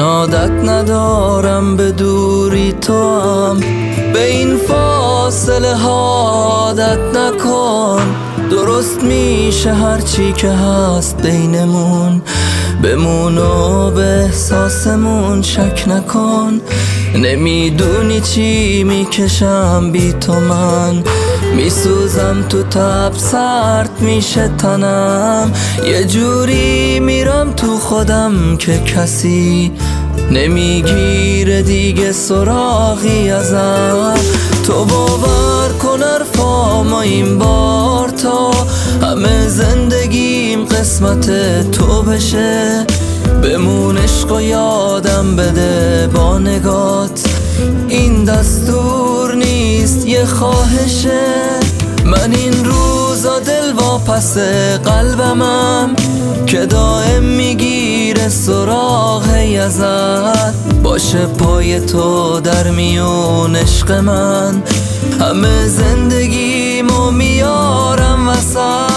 عادت ندارم به دوری تو هم، به این فاصله ها عادت نکن. درست میشه هرچی که هست بینمون، بمون و به احساسمون شک نکن. نمیدونی چی میکشم بی تو من، میسوزم تو تب، سرد میشه تنم. یه جوری میرم تو خودم که کسی نمیگیره دیگه سراغی ازم. تو باور کن حرفامو این بار، تا همه زندگیم قسمت تو بشه. بمون عشق و یادم بده با نگات، این دستور نیست یه خواهشه. من این روزا دل واپس قلبمم که دائم میگیره سراغ ازت. باشه پای تو در میون عشق من، همه زندگیمو میارم وسط.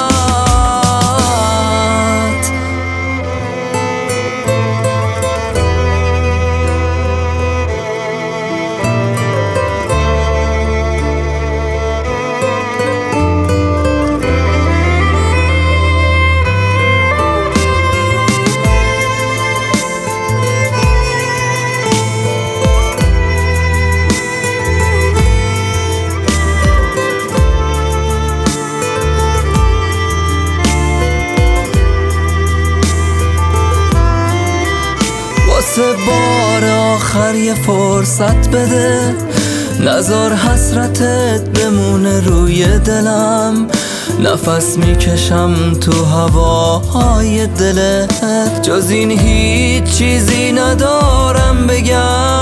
واسه بار آخر یه فرصت بده، نذار حسرتت بمونه روی دلم. نفس میکشم تو هوای دلت، جز این هیچ چیزی ندارم بگم.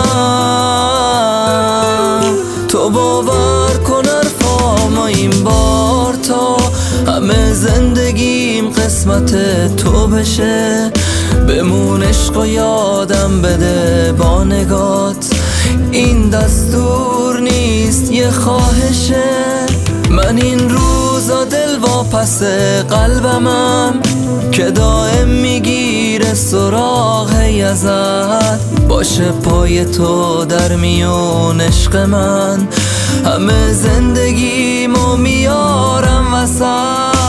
تو باور کن حرفامو این بار، تا همه زندگیم قسمت تو بشه. بمون عشق و یادم بده با نگات، این دستور نیست یه خواهشه. من این روزا دل واپس قلبمم که دائم میگیره سراغ ازت. باشه پای تو در میون عشق من، همه زندگیمو میارم وسط.